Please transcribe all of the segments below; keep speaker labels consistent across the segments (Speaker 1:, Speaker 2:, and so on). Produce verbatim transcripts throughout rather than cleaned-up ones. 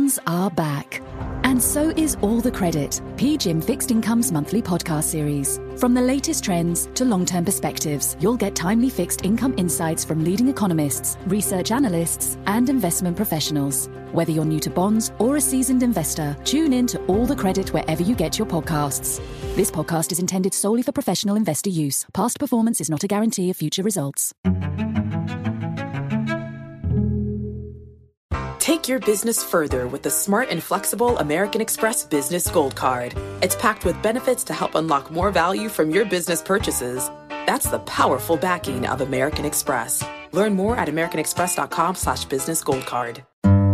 Speaker 1: Bonds are back. And so is All the Credit, P G I M Fixed Income's monthly podcast series. From the latest trends to long-term perspectives, you'll get timely fixed income insights from leading economists, research analysts, and investment professionals. Whether you're new to bonds or a seasoned investor, tune in to All the Credit wherever you get your podcasts. This podcast is intended solely for professional investor use. Past performance is not a guarantee of future results.
Speaker 2: Take your business further with the smart and flexible American Express Business Gold Card. It's packed with benefits to help unlock more value from your business purchases. That's the powerful backing of American Express. Learn more at americanexpress.com slash business gold card.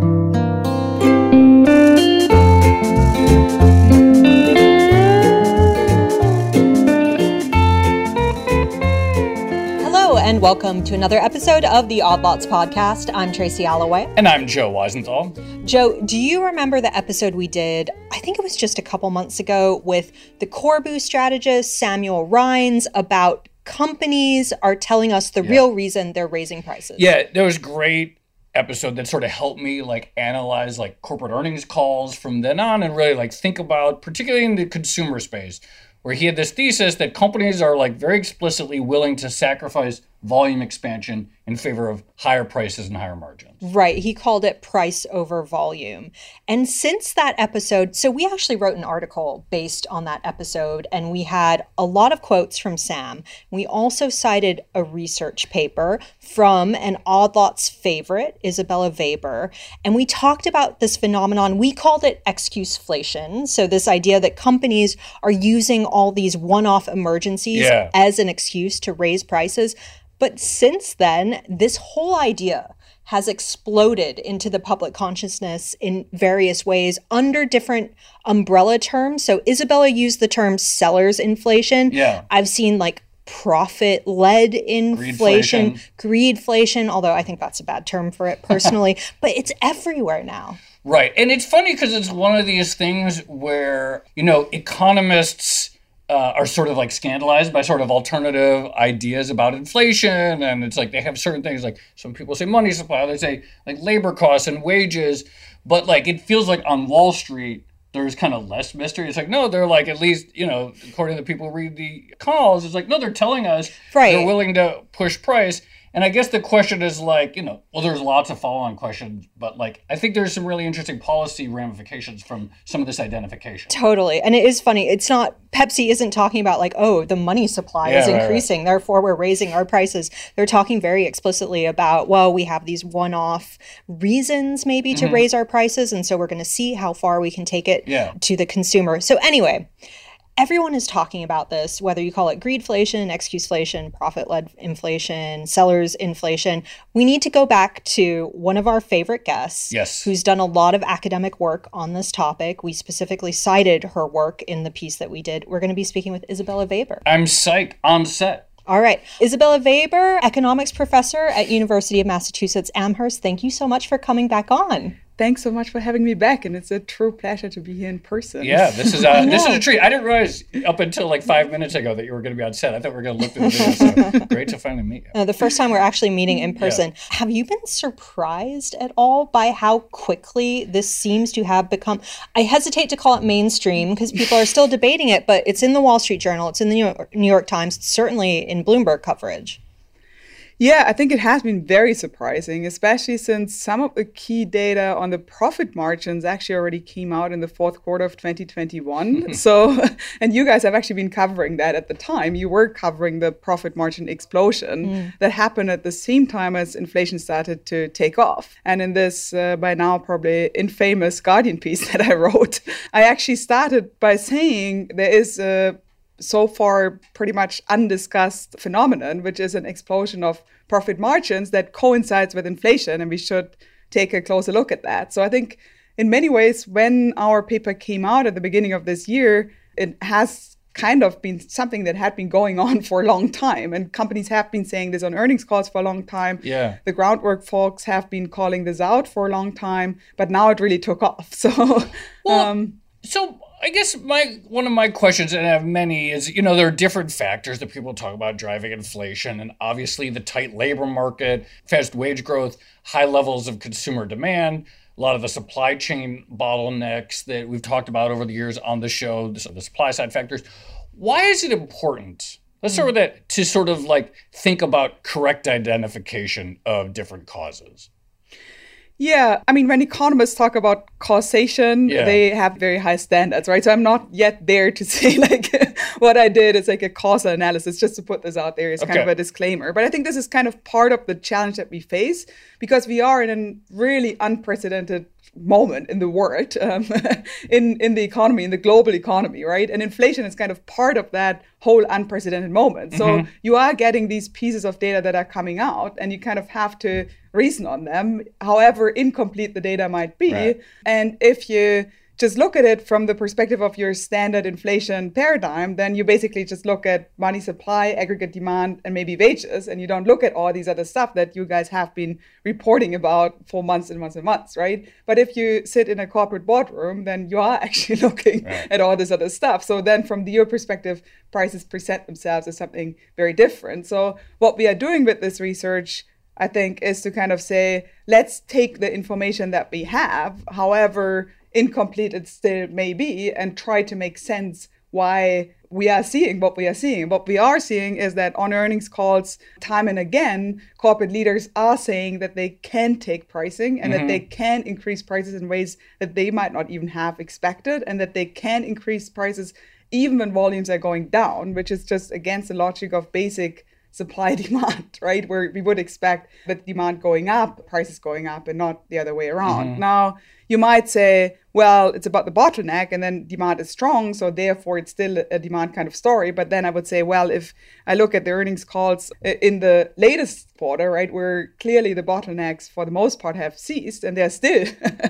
Speaker 3: And welcome to another episode of the Odd Lots podcast. I'm Tracy Alloway.
Speaker 4: And I'm Joe Weisenthal.
Speaker 3: Joe, do you remember the episode we did, I think it was just a couple months ago, with the Corbu strategist, Samuel Rines, about companies are telling us the yeah. real reason they're raising prices?
Speaker 4: Yeah, there was a great episode that sort of helped me like analyze like corporate earnings calls from then on and really like think about, particularly in the consumer space, where he had this thesis that companies are like very explicitly willing to sacrifice volume expansion in favor of higher prices and higher margins.
Speaker 3: Right. He called it price over volume. And since that episode, so we actually wrote an article based on that episode, and we had a lot of quotes from Sam. We also cited a research paper from an Odd Lots favorite, Isabella Weber. And we talked about this phenomenon. We called it excuseflation. So this idea that companies are using all these one-off emergencies yeah. as an excuse to raise prices. But since then, this whole idea has exploded into the public consciousness in various ways under different umbrella terms. So Isabella used the term seller's inflation.
Speaker 4: Yeah.
Speaker 3: I've seen like profit-led inflation,
Speaker 4: Greedflation.
Speaker 3: greedflation, although I think that's a bad term for it personally, but it's everywhere now.
Speaker 4: Right. And it's funny because it's one of these things where, you know, economists Uh, are sort of like scandalized by sort of alternative ideas about inflation. And it's like they have certain things like some people say money supply, they say like labor costs and wages. But like it feels like on Wall Street, there's kind of less mystery. It's like, no, they're like at least, you know, according to people who read the calls, it's like, no, they're telling us
Speaker 3: right.
Speaker 4: they're willing to push price. And I guess the question is like, you know, well, there's lots of follow-on questions, but like, I think there's some really interesting policy ramifications from some of this identification.
Speaker 3: Totally. And it is funny. It's not, Pepsi isn't talking about like, oh, the money supply
Speaker 4: yeah,
Speaker 3: is
Speaker 4: right,
Speaker 3: increasing,
Speaker 4: right.
Speaker 3: therefore we're raising our prices. They're talking very explicitly about, well, we have these one-off reasons maybe to mm-hmm. raise our prices. And so we're going to see how far we can take it
Speaker 4: yeah.
Speaker 3: to the consumer. So anyway, everyone is talking about this, whether you call it greedflation, excuseflation, profit-led inflation, seller's inflation. We need to go back to one of our favorite guests
Speaker 4: yes.
Speaker 3: who's done a lot of academic work on this topic. We specifically cited her work in the piece that we did. We're going to be speaking with Isabella Weber.
Speaker 4: I'm psyched on set.
Speaker 3: All right. Isabella Weber, economics professor at University of Massachusetts Amherst. Thank you so much for coming back on.
Speaker 5: Thanks so much for having me back, and it's a true pleasure to be here in person.
Speaker 4: Yeah, this is a, this is a treat. I didn't realize up until like five minutes ago that you were going to be on set. I thought we were going to look through the video, so great to finally meet you.
Speaker 3: Uh, the first time we're actually meeting in person. Yeah. Have you been surprised at all by how quickly this seems to have become, I hesitate to call it mainstream because people are still debating it, but it's in the Wall Street Journal, it's in the New York, New York Times, it's certainly in Bloomberg coverage.
Speaker 5: Yeah, I think it has been very surprising, especially since some of the key data on the profit margins actually already came out in the fourth quarter of twenty twenty-one. So, and you guys have actually been covering that at the time. You were covering the profit margin explosion mm. that happened at the same time as inflation started to take off. And in this, uh, by now, probably infamous Guardian piece that I wrote, I actually started by saying there is a so far pretty much undiscussed phenomenon, which is an explosion of profit margins that coincides with inflation, and we should take a closer look at that. So I think in many ways, when our paper came out at the beginning of this year, it has kind of been something that had been going on for a long time, and companies have been saying this on earnings calls for a long time.
Speaker 4: Yeah.
Speaker 5: The groundwork folks have been calling this out for a long time, but now it really took off. So,
Speaker 4: well,
Speaker 5: um,
Speaker 4: so I guess my one of my questions, and I have many, is, you know, there are different factors that people talk about driving inflation. And obviously the tight labor market, fast wage growth, high levels of consumer demand, a lot of the supply chain bottlenecks that we've talked about over the years on the show, the, the supply side factors. Why is it important? Let's start with that, to sort of like think about correct identification of different causes.
Speaker 5: Yeah, I mean, when economists talk about causation, yeah. they have very high standards, right? So I'm not yet there to say like what I did is like a causal analysis, just to put this out there as okay. kind of a disclaimer. But I think this is kind of part of the challenge that we face, because we are in a really unprecedented moment in the world, um, in, in the economy, in the global economy, right? And inflation is kind of part of that whole unprecedented moment. So mm-hmm. you are getting these pieces of data that are coming out, and you kind of have to reason on them, however incomplete the data might be. Right. And if you just look at it from the perspective of your standard inflation paradigm, then you basically just look at money supply, aggregate demand, and maybe wages, and you don't look at all these other stuff that you guys have been reporting about for months and months and months, right? But if you sit in a corporate boardroom, then you are actually looking right. at all this other stuff. So then from your perspective, prices present themselves as something very different. So what we are doing with this research, I think, is to kind of say, let's take the information that we have, however incomplete it still may be, and try to make sense why we are seeing what we are seeing. What we are seeing is that on earnings calls, time and again, corporate leaders are saying that they can take pricing and mm-hmm. that they can increase prices in ways that they might not even have expected, and that they can increase prices even when volumes are going down, which is just against the logic of basic supply demand, right? Where we would expect that demand going up, prices going up, and not the other way around. Mm-hmm. Now, you might say, well, it's about the bottleneck, and then demand is strong, so therefore it's still a demand kind of story. But then I would say, well, if I look at the earnings calls in the latest quarter, right, where clearly the bottlenecks for the most part have ceased, and they're still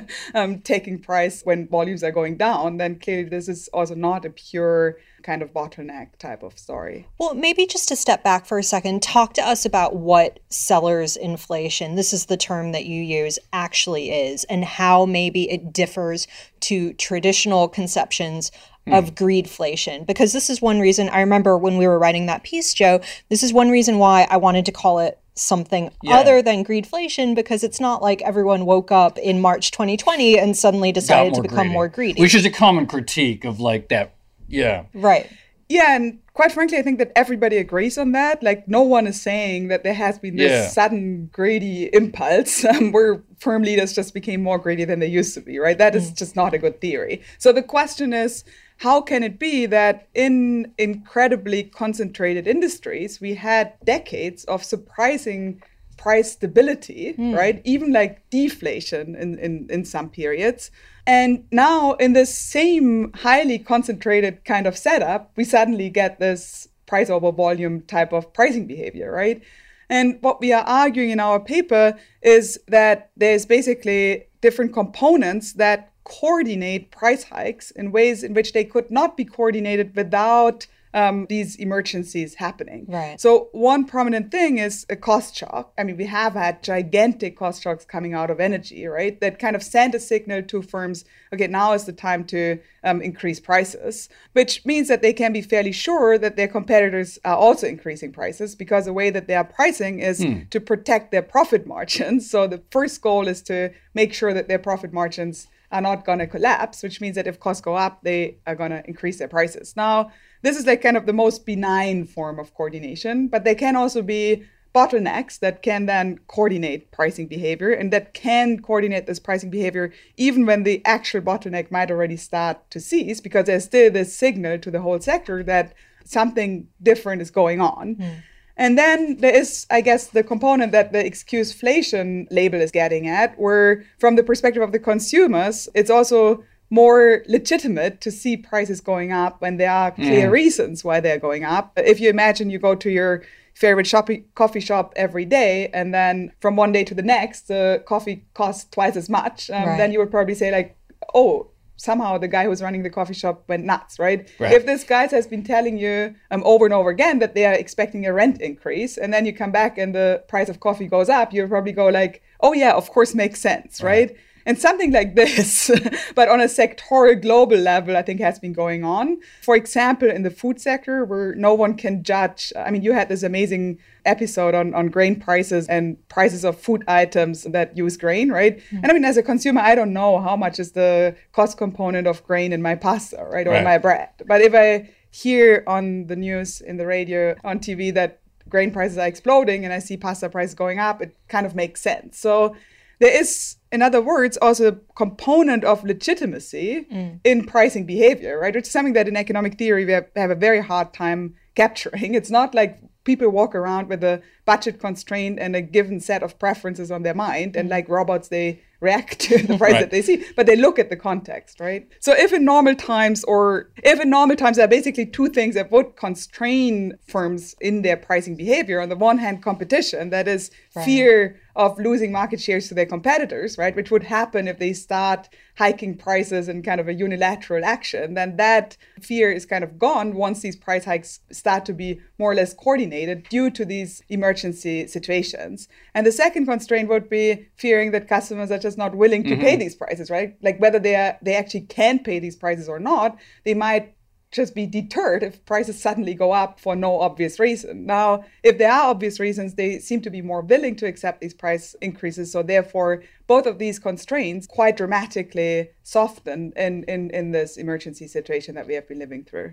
Speaker 5: um, taking price when volumes are going down, then clearly this is also not a pure kind of bottleneck type of story.
Speaker 3: Well, maybe just to step back for a second, talk to us about what seller's inflation, this is the term that you use, actually is, and how maybe it differs to traditional conceptions mm. of greedflation. Because this is one reason, I remember when we were writing that piece, Joe, this is one reason why I wanted to call it something yeah. other than greedflation, because it's not like everyone woke up in March twenty twenty and suddenly decided to become
Speaker 4: greedy.
Speaker 3: more greedy.
Speaker 4: Which is a common critique of like that. Yeah.
Speaker 3: Right.
Speaker 5: Yeah, and quite frankly, I think that everybody agrees on that. Like, no one is saying that there has been this yeah. sudden greedy impulse um, where firm leaders just became more greedy than they used to be, right? That is mm. just not a good theory. So the question is, how can it be that in incredibly concentrated industries, we had decades of surprising price stability, mm. right? Even like deflation in, in, in some periods. And now in this same highly concentrated kind of setup, we suddenly get this price over volume type of pricing behavior, right? And what we are arguing in our paper is that there's basically different components that coordinate price hikes in ways in which they could not be coordinated without Um, these emergencies happening.
Speaker 3: Right.
Speaker 5: So one prominent thing is a cost shock. I mean, we have had gigantic cost shocks coming out of energy, right? That kind of sent a signal to firms, okay, now is the time to um, increase prices, which means that they can be fairly sure that their competitors are also increasing prices, because the way that they are pricing is mm. to protect their profit margins. So the first goal is to make sure that their profit margins are not going to collapse, which means that if costs go up, they are going to increase their prices. Now, this is like kind of the most benign form of coordination, but there can also be bottlenecks that can then coordinate pricing behavior, and that can coordinate this pricing behavior even when the actual bottleneck might already start to cease, because there's still this signal to the whole sector that something different is going on. Mm. And then there is, I guess, the component that the excuseflation label is getting at, where from the perspective of the consumers, it's also more legitimate to see prices going up when there are clear mm. reasons why they're going up. If you imagine you go to your favorite shop, coffee shop every day, and then from one day to the next, the coffee costs twice as much, um, right. then you would probably say like, oh, somehow the guy who's running the coffee shop went nuts, right? right. If this guy has been telling you um, over and over again that they are expecting a rent increase, and then you come back and the price of coffee goes up, you'll probably go like, oh yeah, of course, makes sense, right? right? And something like this, but on a sectoral global level, I think has been going on. For example, in the food sector, where no one can judge. I mean, you had this amazing episode on, on grain prices and prices of food items that use grain, right? Mm-hmm. And I mean, as a consumer, I don't know how much is the cost component of grain in my pasta, right? Or right. in my bread. But if I hear on the news, in the radio, on T V that grain prices are exploding and I see pasta prices going up, it kind of makes sense. So there is, in other words, also a component of legitimacy mm. in pricing behavior, right? Which is something that in economic theory we have, have a very hard time capturing. It's not like people walk around with a budget constraint and a given set of preferences on their mind, and like robots, they react to the price right. that they see, but they look at the context, right? So if in normal times, or if in normal times, there are basically two things that would constrain firms in their pricing behavior. On the one hand, competition, that is right. fear of losing market shares to their competitors, right? Which would happen if they start hiking prices in kind of a unilateral action. Then that fear is kind of gone once these price hikes start to be more or less coordinated due to these emergency situations. And the second constraint would be fearing that customers are just not willing to mm-hmm. pay these prices, right? Like whether they are, they actually can pay these prices or not, they might just be deterred if prices suddenly go up for no obvious reason. Now, if there are obvious reasons, they seem to be more willing to accept these price increases. So therefore, both of these constraints quite dramatically soften in, in, in this emergency situation that we have been living through.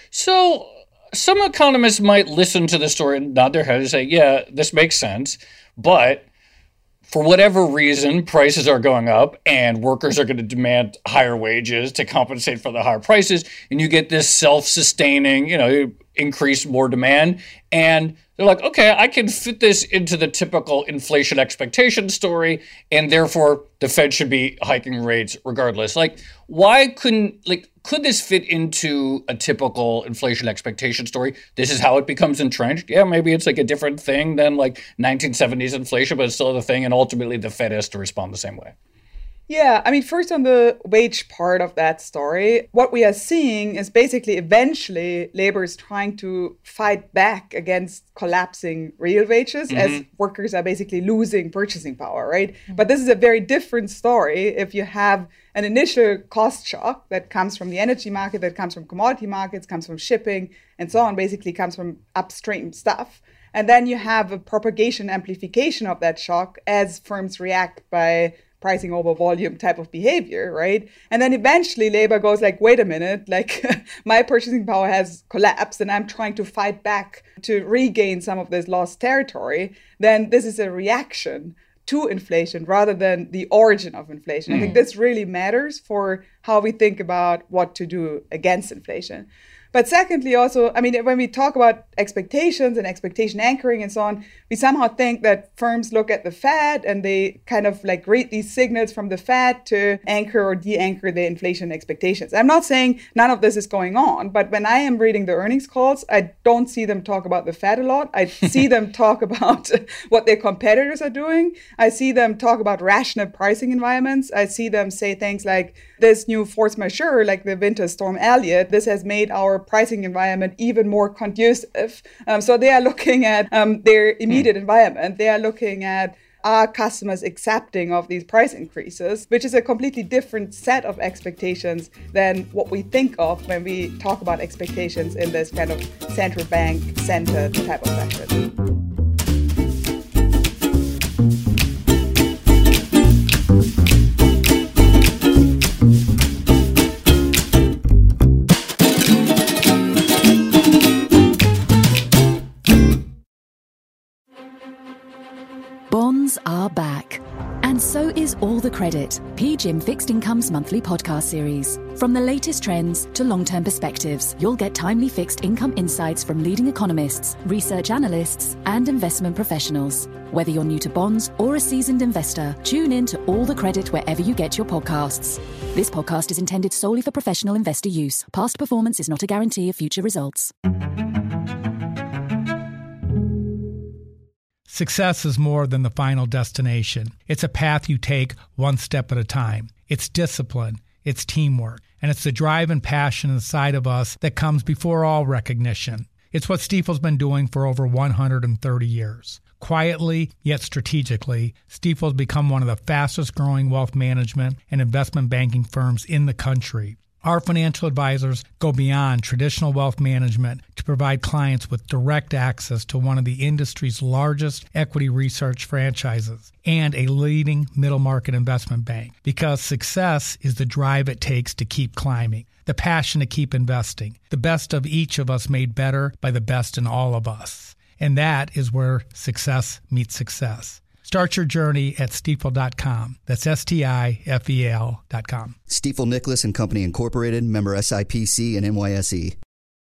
Speaker 4: So some economists might listen to the story and nod their head and say, yeah, this makes sense. But for whatever reason, prices are going up and workers are going to demand higher wages to compensate for the higher prices. And you get this self-sustaining, you know, increase more demand. And they're like, okay, I can fit this into the typical inflation expectation story. And therefore, the Fed should be hiking rates regardless. Like, why couldn't, like, could this fit into a typical inflation expectation story? This is how it becomes entrenched. Yeah, maybe it's like a different thing than like nineteen seventies inflation, but it's still the thing. And ultimately, the Fed has to respond the same way.
Speaker 5: Yeah, I mean, first on the wage part of that story, what we are seeing is basically eventually labor is trying to fight back against collapsing real wages mm-hmm. as workers are basically losing purchasing power, right? Mm-hmm. But this is a very different story if you have an initial cost shock that comes from the energy market, that comes from commodity markets, comes from shipping, and so on, basically comes from upstream stuff. And then you have a propagation amplification of that shock as firms react by pricing over volume type of behavior, right? And then eventually labor goes like, wait a minute, like my purchasing power has collapsed and I'm trying to fight back to regain some of this lost territory. Then this is a reaction to inflation rather than the origin of inflation. Mm. I think this really matters for how we think about what to do against inflation. But secondly, also, I mean, when we talk about expectations and expectation anchoring and so on, we somehow think that firms look at the Fed and they kind of like read these signals from the Fed to anchor or de-anchor their inflation expectations. I'm not saying none of this is going on, but when I am reading the earnings calls, I don't see them talk about the Fed a lot. I see them talk about what their competitors are doing. I see them talk about rational pricing environments. I see them say things like this new force majeure, like the winter storm Elliott, this has made our pricing environment even more conducive. Um, so they are looking at um, their immediate mm. environment. They are looking at are customers accepting of these price increases, which is a completely different set of expectations than what we think of when we talk about expectations in this kind of central bank centered type of fashion.
Speaker 1: Bonds are back. And so is All the Credit, P G I M Fixed Income's monthly podcast series. From the latest trends to long-term perspectives, you'll get timely fixed income insights from leading economists, research analysts, and investment professionals. Whether you're new to bonds or a seasoned investor, tune in to All the Credit wherever you get your podcasts. This podcast is intended solely for professional investor use. Past performance is not a guarantee of future results.
Speaker 6: Success is more than the final destination. It's a path you take one step at a time. It's discipline, it's teamwork, and it's the drive and passion inside of us that comes before all recognition. It's what Stifel's been doing for over one hundred thirty years. Quietly, yet strategically, Stifel has become one of the fastest growing wealth management and investment banking firms in the country. Our financial advisors go beyond traditional wealth management to provide clients with direct access to one of the industry's largest equity research franchises and a leading middle market investment bank, because success is the drive it takes to keep climbing, the passion to keep investing, the best of each of us made better by the best in all of us. And that is where success meets success. Start your journey at stifel dot com. That's S T I F E L dot com.
Speaker 7: Stifel Nicolaus and Company Incorporated, member S I P C and N Y S E.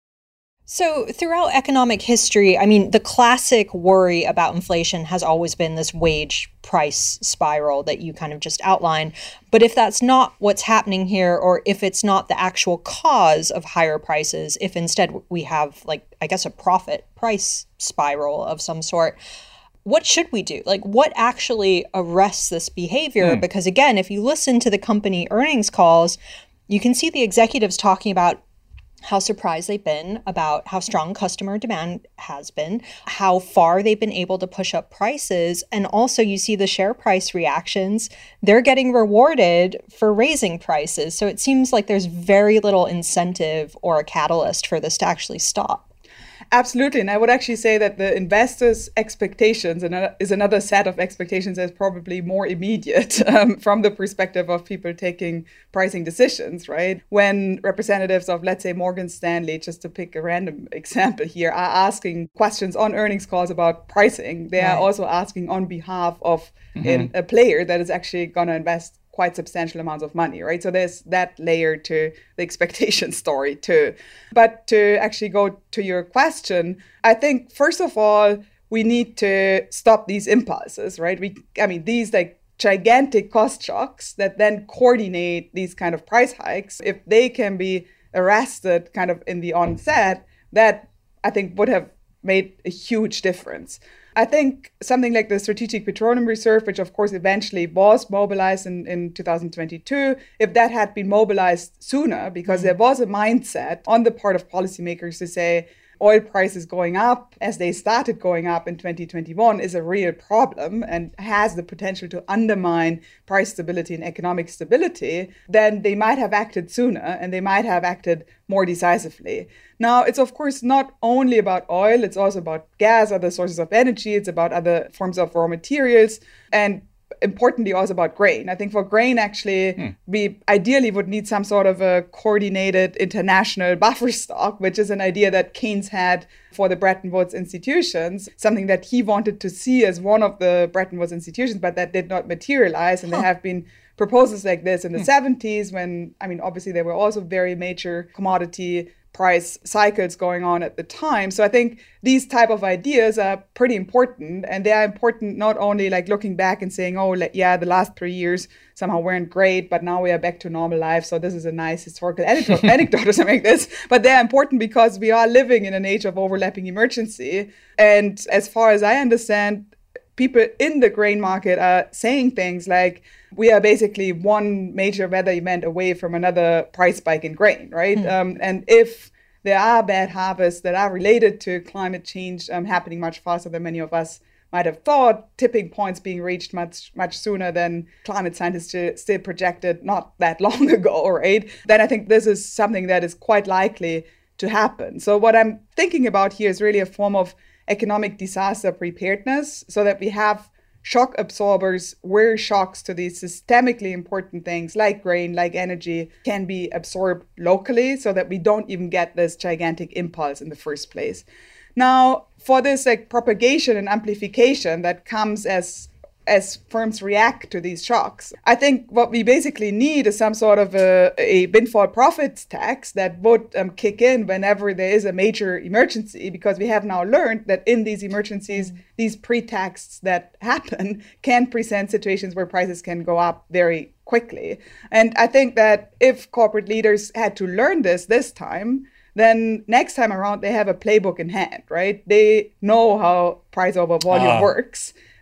Speaker 3: So throughout economic history, I mean, the classic worry about inflation has always been this wage price spiral that you kind of just outlined. But if that's not what's happening here, or if it's not the actual cause of higher prices, if instead we have, like, I guess, a profit price spiral of some sort, what should we do? Like, what actually arrests this behavior? Mm. Because again, if you listen to the company earnings calls, you can see the executives talking about how surprised they've been about how strong customer demand has been, how far they've been able to push up prices. And also you see the share price reactions. They're getting rewarded for raising prices. So it seems like there's very little incentive or a catalyst for this to actually stop.
Speaker 5: Absolutely. And I would actually say that the investors' expectations is another set of expectations that's probably more immediate um, from the perspective of people taking pricing decisions, right? When representatives of, let's say, Morgan Stanley, just to pick a random example here, are asking questions on earnings calls about pricing, they right. are also asking on behalf of mm-hmm. in a player that is actually going to invest quite substantial amounts of money, right? So there's that layer to the expectation story too. But to actually go to your question, I think first of all, we need to stop these impulses, right? We, I mean, these like gigantic cost shocks that then coordinate these kind of price hikes, if they can be arrested kind of in the onset, that I think would have made a huge difference. I think something like the Strategic Petroleum Reserve, which of course eventually was mobilized in, in two thousand twenty-two, if that had been mobilized sooner, because there was a mindset on the part of policymakers to say oil prices going up as they started going up in twenty twenty-one is a real problem and has the potential to undermine price stability and economic stability, then they might have acted sooner and they might have acted more decisively. Now, it's of course not only about oil, it's also about gas, other sources of energy, it's about other forms of raw materials, and importantly also about grain. I think for grain, actually, hmm. we ideally would need some sort of a coordinated international buffer stock, which is an idea that Keynes had for the Bretton Woods institutions, something that he wanted to see as one of the Bretton Woods institutions, but that did not materialize. And huh. there have been proposals like this in the hmm. seventies when, I mean, obviously there were also very major commodity price cycles going on at the time. So I think these type of ideas are pretty important, and they are important not only like looking back and saying, oh, like, yeah, the last three years somehow weren't great, but now we are back to normal life. So this is a nice historical anecdote, anecdote or something like this. But they're important because we are living in an age of overlapping emergency. And as far as I understand, people in the grain market are saying things like, we are basically one major weather event away from another price spike in grain, right? Mm. Um, and if there are bad harvests that are related to climate change um, happening much faster than many of us might have thought, tipping points being reached much, much sooner than climate scientists still projected not that long ago, right? Then I think this is something that is quite likely to happen. So what I'm thinking about here is really a form of economic disaster preparedness, so that we have shock absorbers where shocks to these systemically important things like grain, like energy, can be absorbed locally, so that we don't even get this gigantic impulse in the first place. Now, for this like propagation and amplification that comes as as firms react to these shocks, I think what we basically need is some sort of a, a windfall profits tax that would um, kick in whenever there is a major emergency, because we have now learned that in these emergencies, mm. these pretexts that happen can present situations where prices can go up very quickly. And I think that if corporate leaders had to learn this this time, then next time around, they have a playbook in hand, right? They know how price over volume uh. works.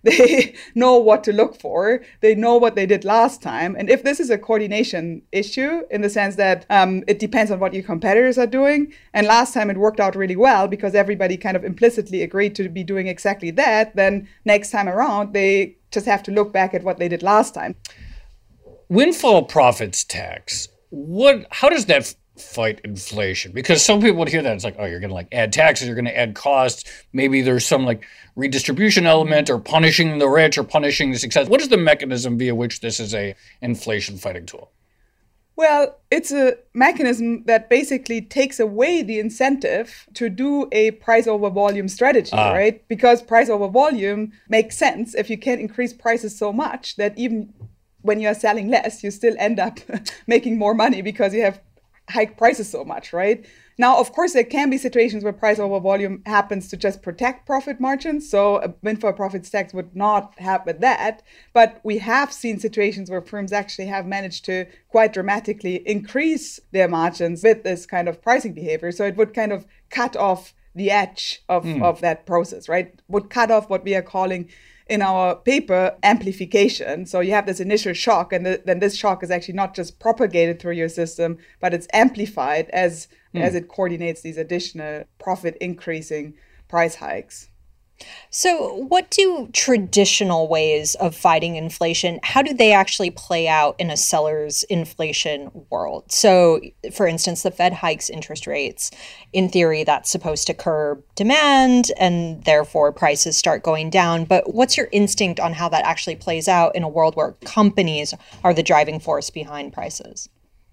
Speaker 5: They know what to look for. They know what they did last time. And if this is a coordination issue in the sense that um, it depends on what your competitors are doing, and last time it worked out really well because everybody kind of implicitly agreed to be doing exactly that, then next time around, they just have to look back at what they did last time.
Speaker 4: Windfall profits tax, what? How does that fight inflation? Because some people would hear that, it's like, oh, you're going to like add taxes, you're going to add costs. Maybe there's some like redistribution element or punishing the rich or punishing the success. What is the mechanism via which this is a inflation fighting tool?
Speaker 5: Well, it's a mechanism that basically takes away the incentive to do a price over volume strategy, ah. right? Because price over volume makes sense if you can increase prices so much that even when you're selling less, you still end up making more money because you have hike prices so much, right? Now, of course, there can be situations where price over volume happens to just protect profit margins. So a windfall profits tax would not happen that. But we have seen situations where firms actually have managed to quite dramatically increase their margins with this kind of pricing behavior. So it would kind of cut off the edge of, mm. of that process, right? Would cut off what we are calling in our paper amplification. So you have this initial shock, and the, then this shock is actually not just propagated through your system, but it's amplified as mm. as it coordinates these additional profit increasing price hikes.
Speaker 3: So what do traditional ways of fighting inflation, how do they actually play out in a seller's inflation world? So, for instance, the Fed hikes interest rates. In theory, that's supposed to curb demand and therefore prices start going down. But what's your instinct on how that actually plays out in a world where companies are the driving force behind prices?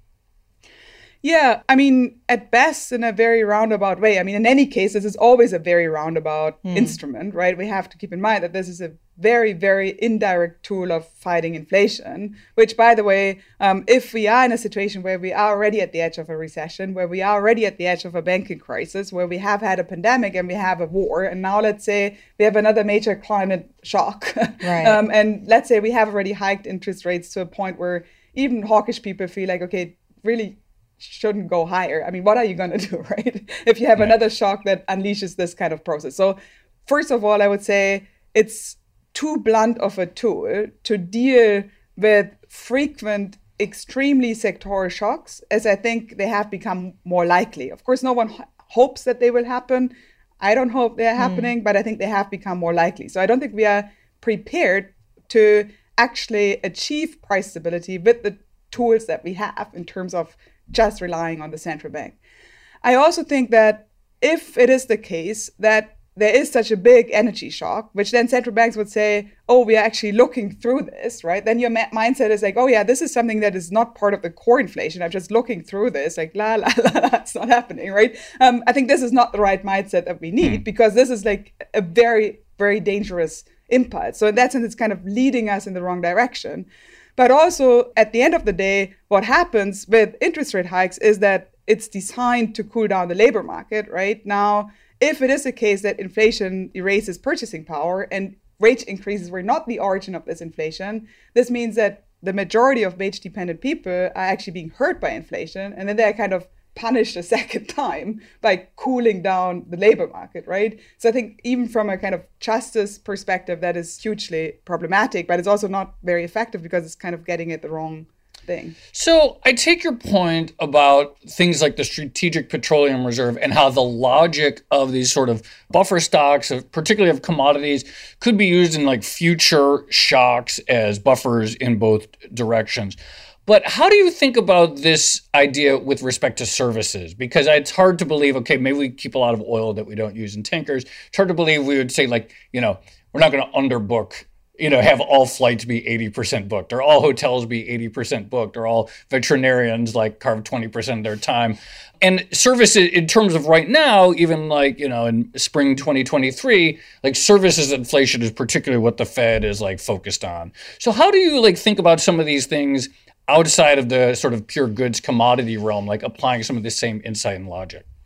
Speaker 5: Yeah, I mean, at best, in a very roundabout way. I mean, in any case, this is always a very roundabout mm. instrument, right? We have to keep in mind that this is a very, very indirect tool of fighting inflation, which, by the way, um, if we are in a situation where we are already at the edge of a recession, where we are already at the edge of a banking crisis, where we have had a pandemic and we have a war, and now let's say we have another major climate shock,
Speaker 3: right.
Speaker 5: um, and let's say we have already hiked interest rates to a point where even hawkish people feel like, okay, really, shouldn't go higher. I mean, what are you going to do, right? If you have yeah. another shock that unleashes this kind of process. So first of all, I would say it's too blunt of a tool to deal with frequent, extremely sectoral shocks, as I think they have become more likely. Of course, no one h- hopes that they will happen. I don't hope they're happening, mm. but I think they have become more likely. So I don't think we are prepared to actually achieve price stability with the tools that we have in terms of just relying on the central bank. I also think that if it is the case that there is such a big energy shock, which then central banks would say, oh, we are actually looking through this, right? Then your ma- mindset is like, oh yeah, this is something that is not part of the core inflation. I'm just looking through this, like la, la, la, la, it's not happening, right? Um, I think this is not the right mindset that we need mm. because this is like a very, very dangerous impulse. So in that sense, it's kind of leading us in the wrong direction. But also, at the end of the day, what happens with interest rate hikes is that it's designed to cool down the labor market, right? Now, if it is the case that inflation erases purchasing power and wage increases were not the origin of this inflation, this means that the majority of wage-dependent people are actually being hurt by inflation, and then they're kind of punished a second time by cooling down the labor market, right? So I think even from a kind of justice perspective, that is hugely problematic, but it's also not very effective because it's kind of getting at the wrong thing.
Speaker 4: So I take your point about things like the Strategic Petroleum Reserve and how the logic of these sort of buffer stocks, of, particularly of commodities, could be used in like future shocks as buffers in both directions. But how do you think about this idea with respect to services? Because it's hard to believe, okay, maybe we keep a lot of oil that we don't use in tankers. It's hard to believe we would say like, you know, we're not going to underbook, you know, have all flights be eighty percent booked or all hotels be eighty percent booked or all veterinarians like carve twenty percent of their time. And services in terms of right now, even like, you know, in spring twenty twenty-three, like services inflation is particularly what the Fed is like focused on. So how do you like think about some of these things outside of the sort of pure goods commodity realm, like applying some of the same insight and logic?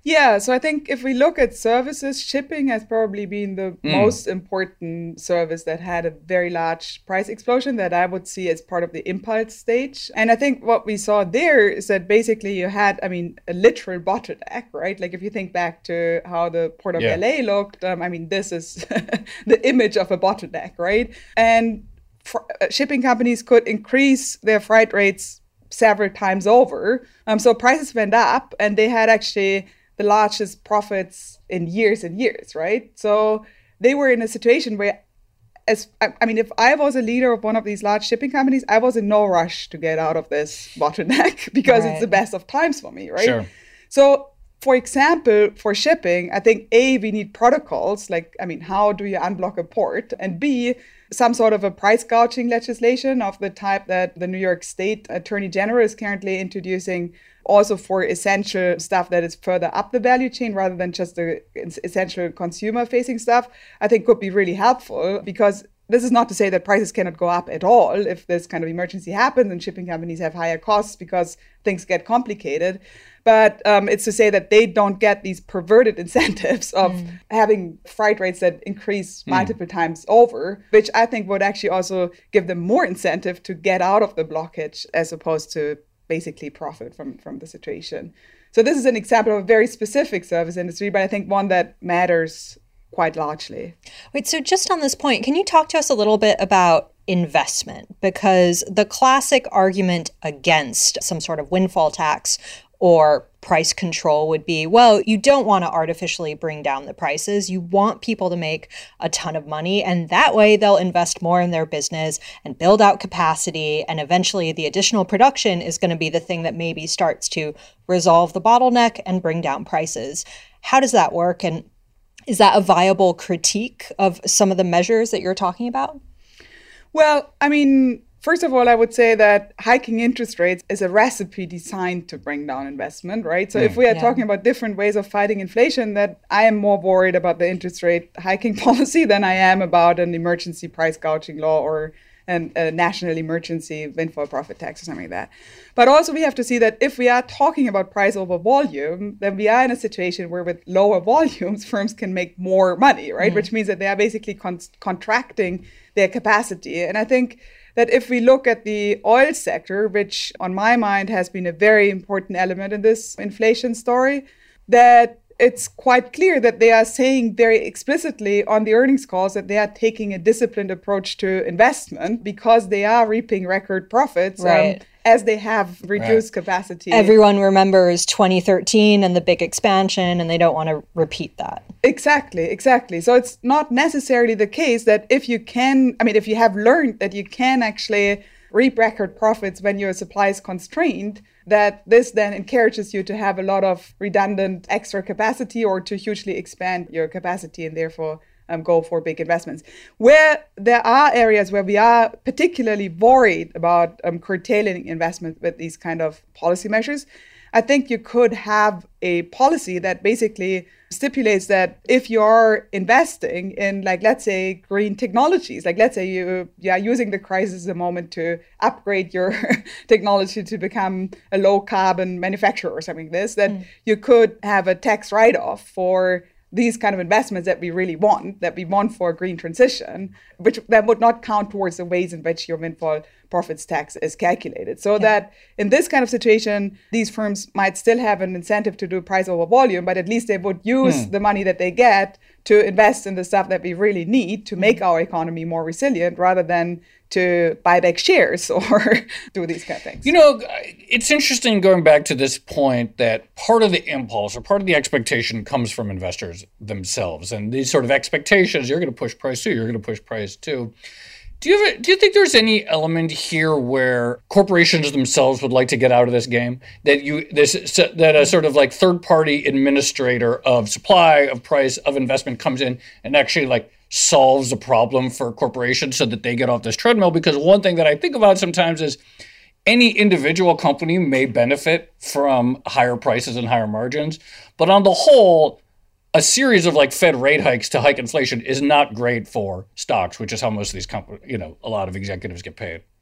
Speaker 5: Yeah, so I think if we look at services, shipping has probably been the mm. most important service that had a very large price explosion that I would see as part of the impulse stage. And I think what we saw there is that basically you had, I mean, a literal bottleneck, right? Like if you think back to how the Port of yeah. L A looked, um, I mean, this is the image of a bottleneck, right? And fr- shipping companies could increase their freight rates several times over. Um, so prices went up and they had actually the largest profits in years and years, right? So they were in a situation where, as I mean, if I was a leader of one of these large shipping companies, I was in no rush to get out of this bottleneck because right. it's the best of times for me, right?
Speaker 4: Sure.
Speaker 5: So, for example, for shipping, I think A, we need protocols, like, I mean, how do you unblock a port? And B, some sort of a price gouging legislation of the type that the New York State Attorney General is currently introducing, also for essential stuff that is further up the value chain rather than just the essential consumer-facing stuff, I think could be really helpful, because this is not to say that prices cannot go up at all if this kind of emergency happens and shipping companies have higher costs because things get complicated. But um, it's to say that they don't get these perverted incentives of mm. having freight rates that increase mm. multiple times over, which I think would actually also give them more incentive to get out of the blockage as opposed to basically profit from, from the situation. So this is an example of a very specific service industry, but I think one that matters quite largely.
Speaker 3: Wait, so just on this point, can you talk to us a little bit about investment? Because the classic argument against some sort of windfall tax or price control would be, well, you don't want to artificially bring down the prices. You want people to make a ton of money, and that way they'll invest more in their business and build out capacity. And eventually the additional production is going to be the thing that maybe starts to resolve the bottleneck and bring down prices. How does that work? And is that a viable critique of some of the measures that you're talking about?
Speaker 5: Well, I mean, first of all, I would say that hiking interest rates is a recipe designed to bring down investment, right? So mm. if we are yeah. talking about different ways of fighting inflation, that I am more worried about the interest rate hiking policy than I am about an emergency price gouging law or an, a national emergency windfall profit tax or something like that. But also we have to see that if we are talking about price over volume, then we are in a situation where with lower volumes, firms can make more money, right? Mm. Which means that they are basically con- contracting their capacity. And I think that if we look at the oil sector, which on my mind has been a very important element in this inflation story, that it's quite clear that they are saying very explicitly on the earnings calls that they are taking a disciplined approach to investment because they are reaping record profits.
Speaker 3: Right.
Speaker 5: Um, as they have reduced right. capacity.
Speaker 3: Everyone remembers twenty thirteen and the big expansion, and they don't want to repeat that.
Speaker 5: Exactly, exactly. So it's not necessarily the case that if you can, I mean, if you have learned that you can actually reap record profits when your supply is constrained, that this then encourages you to have a lot of redundant extra capacity or to hugely expand your capacity and therefore Um, go for big investments. Where there are areas where we are particularly worried about um, curtailing investment with these kind of policy measures, I think you could have a policy that basically stipulates that if you're investing in, like, let's say, green technologies, like let's say you, you are using the crisis as a moment to upgrade your technology to become a low carbon manufacturer or something like this, that mm. you could have a tax write-off for these kind of investments that we really want, that we want for a green transition, which that would not count towards the ways in which your windfall profits tax is calculated. So yeah. that in this kind of situation, these firms might still have an incentive to do price over volume, but at least they would use mm. the money that they get to invest in the stuff that we really need to make our economy more resilient rather than to buy back shares or do these kind of things.
Speaker 4: You know, it's interesting going back to this point that part of the impulse or part of the expectation comes from investors themselves. And these sort of expectations, you're going to push price too, you're going to push price too. Do you ever, do you think there's any element here where corporations themselves would like to get out of this game? That you this that a sort of like third-party administrator of supply, of price, of investment comes in and actually like solves a problem for corporations so that they get off this treadmill? Because one thing that I think about sometimes is any individual company may benefit from higher prices and higher margins, but on the whole, a series of like Fed rate hikes to hike inflation is not great for stocks, which is how most of these companies, you know, a lot of executives get paid.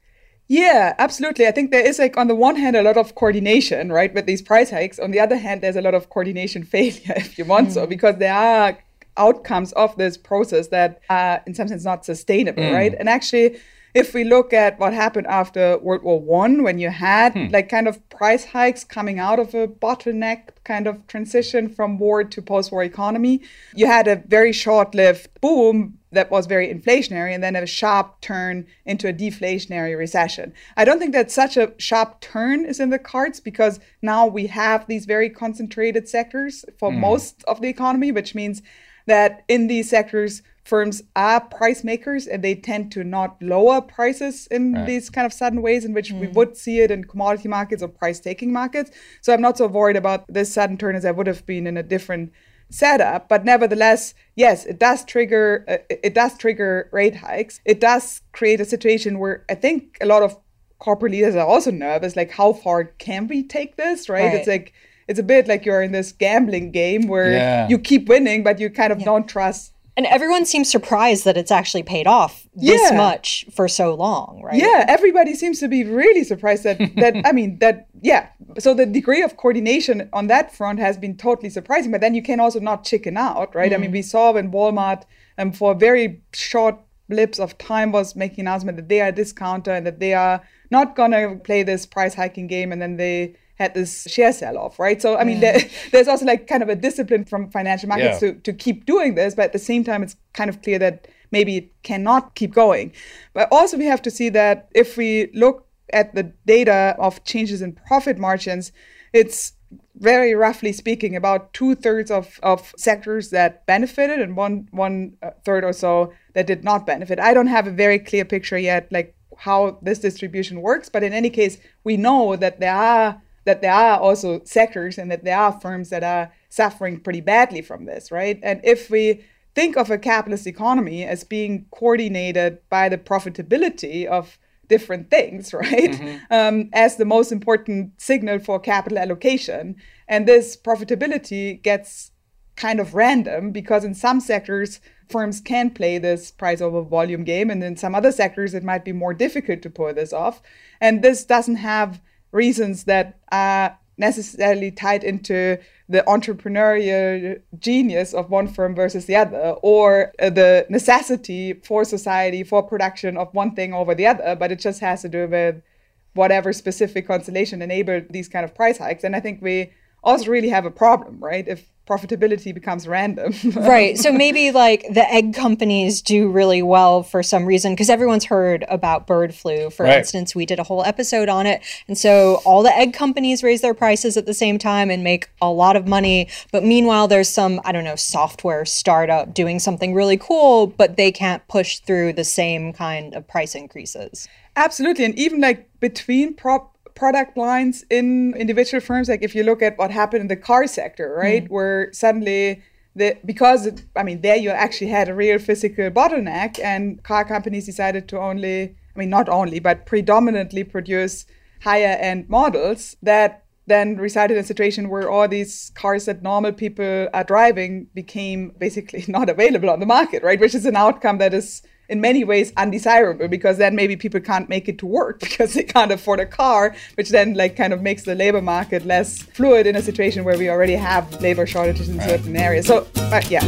Speaker 5: Yeah, absolutely. I think there is, like, on the one hand, a lot of coordination, right, with these price hikes. On the other hand, there's a lot of coordination failure, if you want mm. so, because there are outcomes of this process that are, in some sense, not sustainable, mm. right? And actually, if we look at what happened after World War One, when you had hmm. like kind of price hikes coming out of a bottleneck kind of transition from war to post-war economy, you had a very short-lived boom that was very inflationary, and then a sharp turn into a deflationary recession. I don't think that such a sharp turn is in the cards, because now we have these very concentrated sectors for mm. most of the economy, which means that in these sectors, firms are price makers, and they tend to not lower prices in right. these kind of sudden ways in which mm. we would see it in commodity markets or price-taking markets. So I'm not so worried about this sudden turn as I would have been in a different setup. But nevertheless, yes, it does trigger uh, it does trigger rate hikes. It does create a situation where I think a lot of corporate leaders are also nervous, like, how far can we take this, right? right. It's like, it's a bit like you're in this gambling game where yeah. you keep winning, but you kind of yeah. don't trust.
Speaker 3: And everyone seems surprised that it's actually paid off this yeah. much for so long, right?
Speaker 5: Yeah, everybody seems to be really surprised that, that I mean, that, yeah. So the degree of coordination on that front has been totally surprising. But then you can also not chicken out, right? Mm. I mean, we saw when Walmart, um, for very short blips of time, was making an announcement that they are a discounter and that they are not going to play this price hiking game. And then they had this share sell-off, right? So, I mean, mm. there, there's also like kind of a discipline from financial markets yeah. to, to keep doing this, but at the same time, it's kind of clear that maybe it cannot keep going. But also we have to see that if we look at the data of changes in profit margins, it's very roughly speaking about two-thirds of, of sectors that benefited and one one third or so that did not benefit. I don't have a very clear picture yet, like how this distribution works, but in any case, we know that there are that there are also sectors and that there are firms that are suffering pretty badly from this, right? And if we think of a capitalist economy as being coordinated by the profitability of different things, right, mm-hmm. um, as the most important signal for capital allocation, and this profitability gets kind of random, because in some sectors, firms can play this price over volume game, and in some other sectors, it might be more difficult to pull this off. And this doesn't have reasons that are necessarily tied into the entrepreneurial genius of one firm versus the other, or uh, the necessity for society for production of one thing over the other, but it just has to do with whatever specific constellation enabled these kind of price hikes. And I think we also really have a problem, right? If profitability becomes random.
Speaker 3: Right. So maybe like the egg companies do really well for some reason, because everyone's heard about bird flu, for right. instance. We did a whole episode on it. And so all the egg companies raise their prices at the same time and make a lot of money. But meanwhile, there's some, I don't know, software startup doing something really cool, but they can't push through the same kind of price increases.
Speaker 5: Absolutely. And even like between prop product lines in individual firms, like if you look at what happened in the car sector, right, mm. where suddenly the because it, I mean there you actually had a real physical bottleneck, and car companies decided to only, I mean not only, but predominantly produce higher end models that then resulted in a situation where all these cars that normal people are driving became basically not available on the market, right, which is an outcome that is in many ways undesirable, because then maybe people can't make it to work because they can't afford a car, which then like kind of makes the labor market less fluid in a situation where we already have labor shortages in certain areas. So, but yeah.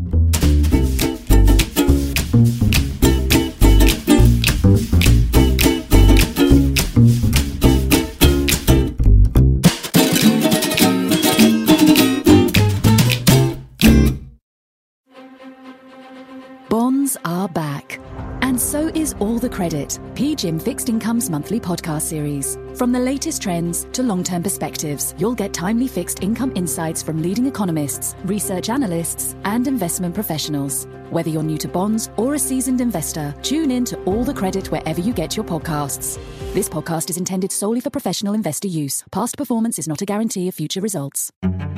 Speaker 1: Bonds are back. And so is All the Credit, P G I M Fixed Income's monthly podcast series. From the latest trends to long-term perspectives, you'll get timely fixed income insights from leading economists, research analysts, and investment professionals. Whether you're new to bonds or a seasoned investor, tune in to All the Credit wherever you get your podcasts. This podcast is intended solely for professional investor use. Past performance is not a guarantee of future results.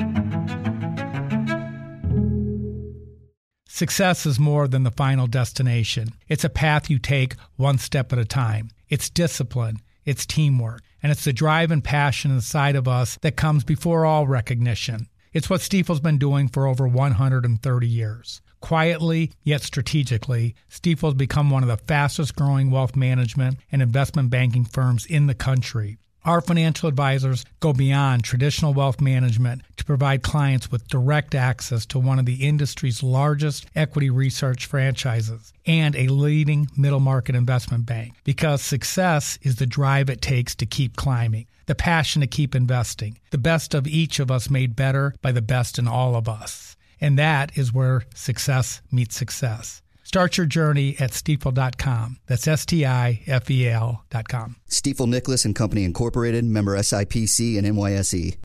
Speaker 6: Success is more than the final destination. It's a path you take one step at a time. It's discipline, it's teamwork, and it's the drive and passion inside of us that comes before all recognition. It's what Stifel's been doing for over one hundred thirty years. Quietly, yet strategically, Stifel has become one of the fastest growing wealth management and investment banking firms in the country. Our financial advisors go beyond traditional wealth management to provide clients with direct access to one of the industry's largest equity research franchises and a leading middle market investment bank, because success is the drive it takes to keep climbing, the passion to keep investing, the best of each of us made better by the best in all of us. And that is where success meets success. Start your journey at Stifel dot com. That's S T I F E L dot com.
Speaker 7: Stifel Nicolaus and Company Incorporated, member S I P C and N Y S E.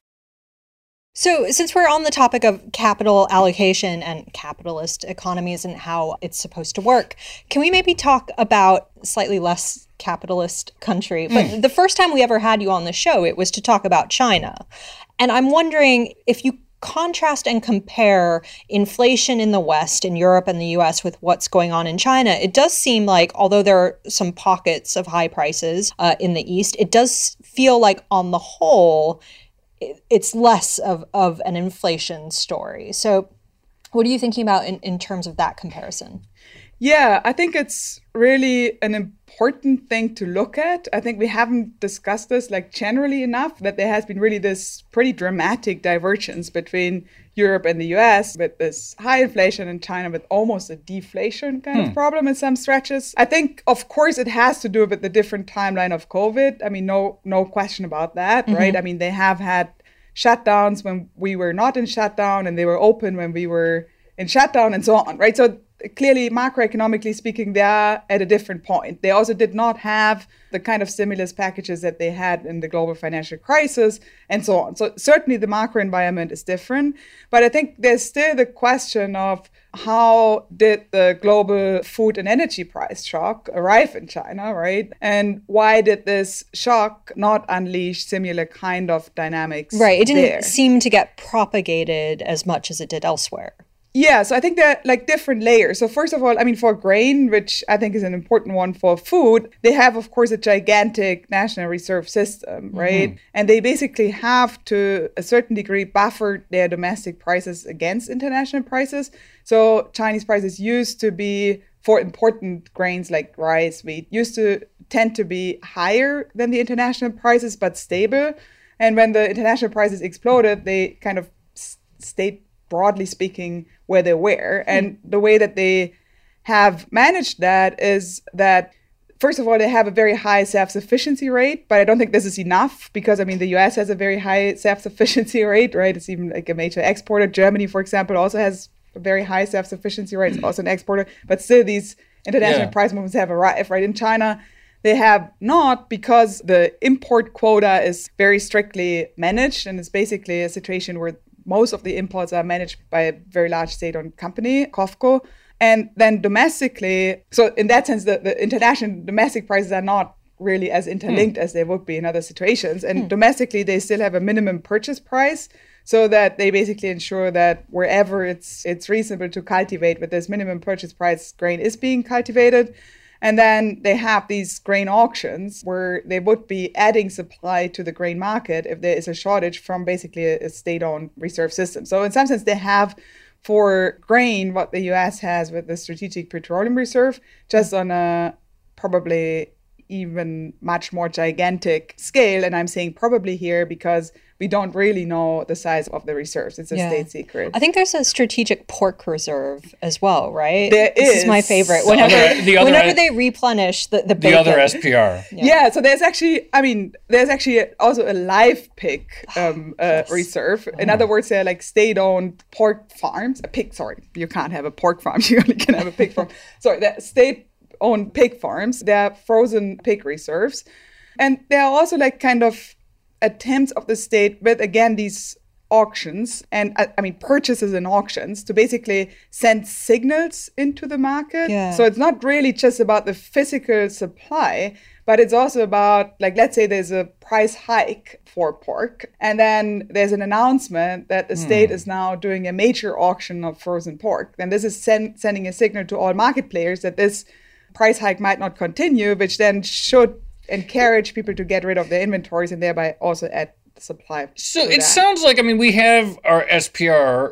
Speaker 3: So since we're on the topic of capital allocation and capitalist economies and how it's supposed to work, can we maybe talk about slightly less capitalist country? But mm. the first time we ever had you on the show, it was to talk about China. And I'm wondering if you contrast and compare inflation in the West, in Europe and the U S, with what's going on in China. It does seem like, although there are some pockets of high prices uh, in the East, it does feel like on the whole, it's less of, of an inflation story. So what are you thinking about in, in terms of that comparison?
Speaker 5: Yeah, I think it's really an important thing to look at. I think we haven't discussed this like generally enough, that there has been really this pretty dramatic divergence between Europe and the U S, with this high inflation in China with almost a deflation kind hmm. of problem in some stretches. I think, of course, it has to do with the different timeline of COVID. I mean, no, no question about that, mm-hmm. right? I mean, they have had shutdowns when we were not in shutdown, and they were open when we were in shutdown, and so on, right? So clearly, macroeconomically speaking, they are at a different point. They also did not have the kind of stimulus packages that they had in the global financial crisis, and so on. So certainly the macro environment is different. But I think there's still the question of how did the global food and energy price shock arrive in China, right? And why did this shock not unleash similar kind of dynamics
Speaker 3: Right. It didn't
Speaker 5: there?
Speaker 3: seem to get propagated as much as it did elsewhere.
Speaker 5: Yeah, so I think there are like different layers. So first of all, I mean, for grain, which I think is an important one for food, they have, of course, a gigantic national reserve system, right? Mm-hmm. And they basically have to a certain degree buffer their domestic prices against international prices. So Chinese prices used to be, for important grains like rice, wheat, used to tend to be higher than the international prices, but stable. And when the international prices exploded, they kind of stayed, broadly speaking, where they were. And the way that they have managed that is that, first of all, they have a very high self-sufficiency rate, but I don't think this is enough because, I mean, the U S has a very high self-sufficiency rate, right? It's even like a major exporter. Germany, for example, also has a very high self-sufficiency rate. It's also an exporter. But still, these international yeah. price movements have arrived, right? In China, they have not, because the import quota is very strictly managed, and it's basically a situation where most of the imports are managed by a very large state-owned company, COFCO. And then domestically, so in that sense, the, the international domestic prices are not really as interlinked mm. as they would be in other situations. And mm. domestically, they still have a minimum purchase price, so that they basically ensure that wherever it's it's reasonable to cultivate with this minimum purchase price, grain is being cultivated. And then they have these grain auctions where they would be adding supply to the grain market if there is a shortage from basically a, a state-owned reserve system. So in some sense, they have for grain what the U S has with the Strategic Petroleum Reserve, just on a probably even much more gigantic scale. And I'm saying probably here because we don't really know the size of the reserves. It's a yeah. state secret.
Speaker 3: I think there's a strategic pork reserve as well, right?
Speaker 5: There
Speaker 3: this
Speaker 5: is.
Speaker 3: is my favorite. Whenever,
Speaker 4: other, the other,
Speaker 3: whenever they replenish the, the bacon.
Speaker 4: The other S P R.
Speaker 5: Yeah. yeah, so there's actually, I mean, there's actually also a live pig um, uh, yes. reserve. In oh. other words, they're like state-owned pork farms. A pig, sorry, you can't have a pork farm. You only can have a pig farm. Sorry, they're state-owned pig farms. They're frozen pig reserves. And there are also like kind of attempts of the state with, again, these auctions and, I mean, purchases and auctions to basically send signals into the market.
Speaker 3: Yeah.
Speaker 5: So it's not really just about the physical supply, but it's also about, like, let's say there's a price hike for pork, and then there's an announcement that the state mm. is now doing a major auction of frozen pork. Then this is send, sending a signal to all market players that this price hike might not continue, which then should encourage people to get rid of their inventories and thereby also add supply.
Speaker 4: So it that. sounds like, I mean, we have our S P R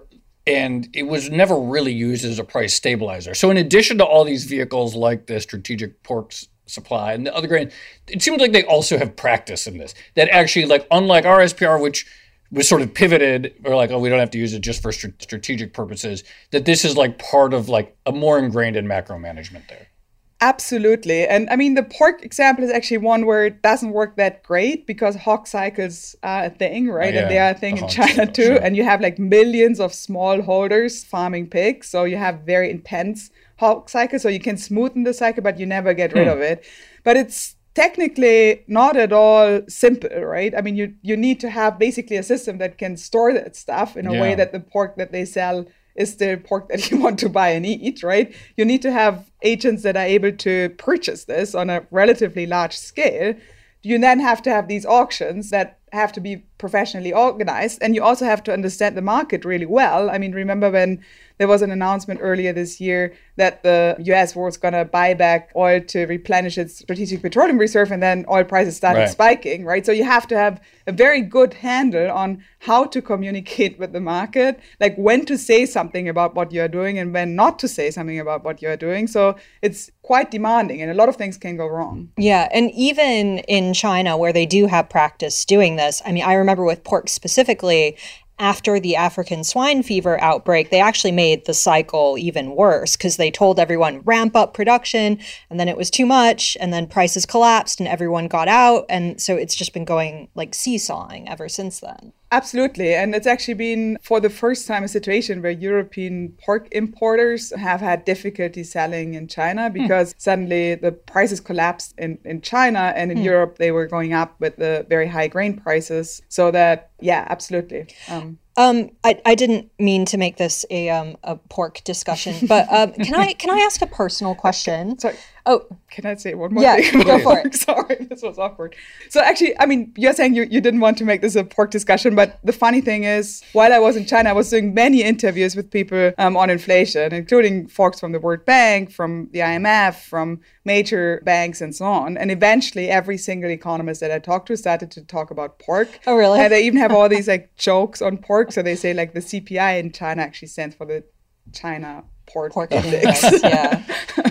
Speaker 4: and it was never really used as a price stabilizer. So in addition to all these vehicles like the strategic pork supply and the other grain, it seems like they also have practice in this. That actually, like, unlike our S P R, which was sort of pivoted, or like, oh, we don't have to use it just for st- strategic purposes, that this is like part of like a more ingrained in macro management there.
Speaker 5: Absolutely. And I mean, the pork example is actually one where it doesn't work that great because hog cycles are a thing, right? Oh, yeah. And they are a thing the in China cycle, too. Sure. And you have like millions of small holders farming pigs. So you have very intense hog cycles. So you can smoothen the cycle, but you never get rid hmm. of it. But it's technically not at all simple, right? I mean, you you need to have basically a system that can store that stuff in a yeah. way that the pork that they sell is the pork that you want to buy and eat, right? You need to have agents that are able to purchase this on a relatively large scale. You then have to have these auctions that have to be professionally organized. And you also have to understand the market really well. I mean, remember when there was an announcement earlier this year that the U S was going to buy back oil to replenish its strategic petroleum reserve, and then oil prices started right. spiking, right? So you have to have a very good handle on how to communicate with the market, like when to say something about what you're doing and when not to say something about what you're doing. So it's quite demanding, and a lot of things can go wrong.
Speaker 3: Yeah, and even in China, where they do have practice doing this, I mean, I remember with pork specifically, after the African swine fever outbreak, they actually made the cycle even worse because they told everyone ramp up production, and then it was too much, and then prices collapsed and everyone got out. And so it's just been going like seesawing ever since then.
Speaker 5: Absolutely. And it's actually been, for the first time, a situation where European pork importers have had difficulty selling in China because hmm. suddenly the prices collapsed in, in China, and in hmm. Europe, they were going up with the very high grain prices. So that, yeah, absolutely. Um,
Speaker 3: Um, I, I didn't mean to make this a um a pork discussion, but um, can I can I ask a personal question?
Speaker 5: Sorry.
Speaker 3: Oh,
Speaker 5: can I say one more
Speaker 3: yeah,
Speaker 5: thing?
Speaker 3: Go for it.
Speaker 5: Sorry, this was awkward. So actually, I mean, you're saying you, you didn't want to make this a pork discussion, but the funny thing is, while I was in China, I was doing many interviews with people um, on inflation, including folks from the World Bank, from the I M F, from major banks, and so on. And eventually, every single economist that I talked to started to talk about pork.
Speaker 3: Oh, really?
Speaker 5: And they even have all these like jokes on pork. So they say like the C P I in China actually stands for the China Pork,
Speaker 3: pork Index. Yeah.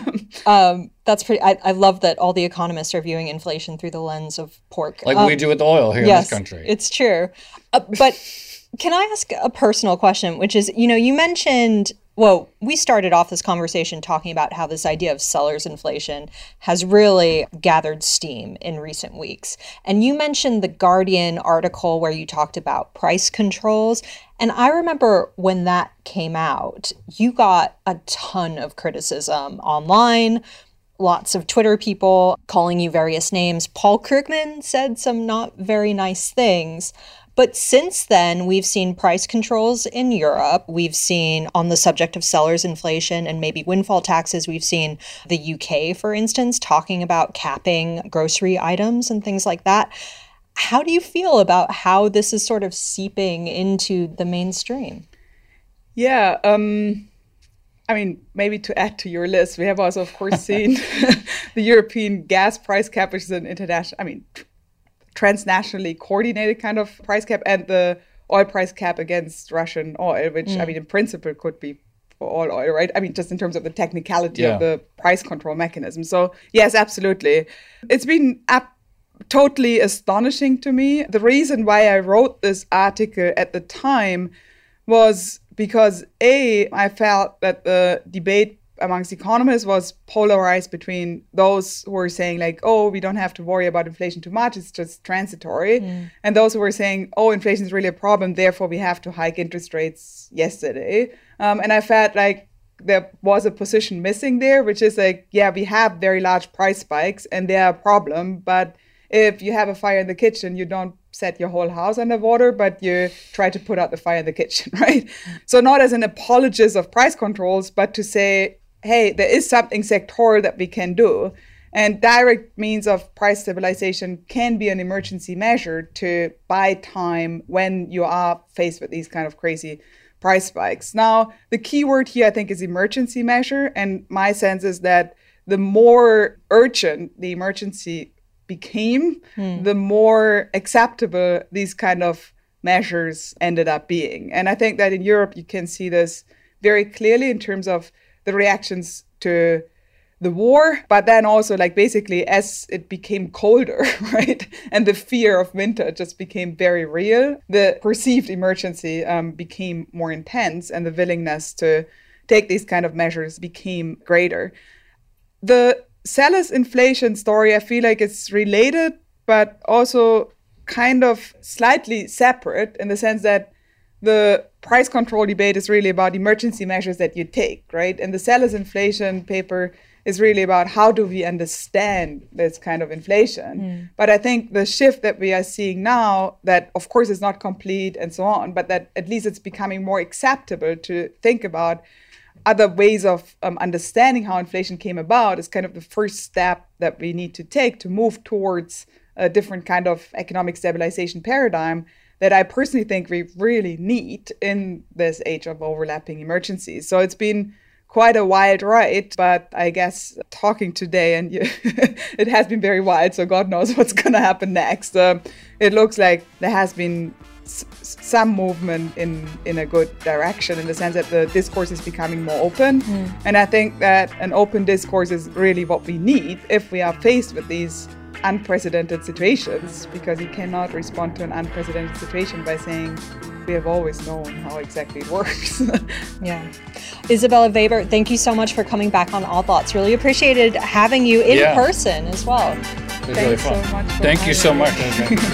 Speaker 3: Um, that's pretty. I, I love that all the economists are viewing inflation through the lens of pork,
Speaker 4: like
Speaker 3: um,
Speaker 4: we do with oil here
Speaker 3: yes,
Speaker 4: in this country.
Speaker 3: It's true. Uh, but can I ask a personal question, which is, you know, you mentioned. Well, we started off this conversation talking about how this idea of seller's inflation has really gathered steam in recent weeks. And you mentioned the Guardian article where you talked about price controls. And I remember when that came out, you got a ton of criticism online, lots of Twitter people calling you various names. Paul Krugman said some not very nice things. But since then, we've seen price controls in Europe. We've seen, on the subject of sellers inflation and maybe windfall taxes, we've seen the U K, for instance, talking about capping grocery items and things like that. How do you feel about how this is sort of seeping into the mainstream?
Speaker 5: Yeah, um, I mean, maybe to add to your list, we have also, of course, seen the European gas price cap, which is an international, I mean, transnationally coordinated kind of price cap, and the oil price cap against Russian oil, which, mm. I mean, in principle could be for all oil, right? I mean, just in terms of the technicality yeah. of the price control mechanism. So, yes, absolutely. It's been ap- totally astonishing to me. The reason why I wrote this article at the time was because, A, I felt that the debate amongst economists was polarized between those who were saying like, oh, we don't have to worry about inflation too much, it's just transitory. Mm. And those who were saying, oh, inflation is really a problem, therefore we have to hike interest rates yesterday. Um, and I felt like there was a position missing there, which is like, yeah, we have very large price spikes and they're a problem. But if you have a fire in the kitchen, you don't set your whole house underwater, but you try to put out the fire in the kitchen, right? So not as an apologist of price controls, but to say, hey, there is something sectoral that we can do. And direct means of price stabilization can be an emergency measure to buy time when you are faced with these kind of crazy price spikes. Now, the key word here, I think, is emergency measure. And my sense is that the more urgent the emergency became, hmm. the more acceptable these kind of measures ended up being. And I think that in Europe, you can see this very clearly in terms of the reactions to the war, but then also like basically as it became colder, right? And the fear of winter just became very real. The perceived emergency um, became more intense and the willingness to take these kind of measures became greater. The sellers inflation story, I feel like it's related, but also kind of slightly separate in the sense that the price control debate is really about emergency measures that you take, right? And the sellers inflation paper is really about how do we understand this kind of inflation. Mm. But I think the shift that we are seeing now, that of course is not complete and so on, but that at least it's becoming more acceptable to think about other ways of um, understanding how inflation came about is kind of the first step that we need to take to move towards a different kind of economic stabilization paradigm that I personally think we really need in this age of overlapping emergencies. So it's been quite a wild ride, but I guess talking today, and you, it has been very wild, so God knows what's going to happen next. Uh, it looks like there has been s- some movement in, in a good direction in the sense that the discourse is becoming more open. Mm. And I think that an open discourse is really what we need if we are faced with these unprecedented situations, because you cannot respond to an unprecedented situation by saying, we have always known how exactly it works.
Speaker 3: Yeah. Isabella Weber, thank you so much for coming back on All Thoughts. Really appreciated having you in
Speaker 4: yeah.
Speaker 3: person as well.
Speaker 4: It was
Speaker 5: Thanks
Speaker 4: really fun.
Speaker 5: so much.
Speaker 4: Thank you so much.